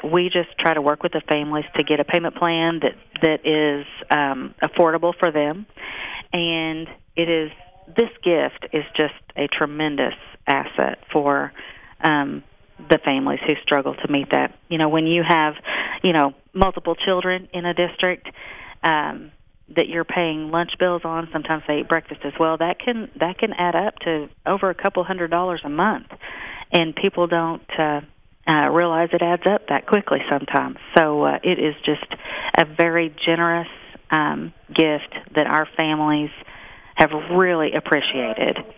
we just try to work with the families to get a payment plan that is affordable for them. And this gift is just a tremendous asset for the families who struggle to meet that. When you have, multiple children in a district that you're paying lunch bills on, sometimes they eat breakfast as well, that can add up to over a couple $100 a month. And people don't realize it adds up that quickly sometimes. So it is just a very generous gift that our families have really appreciated.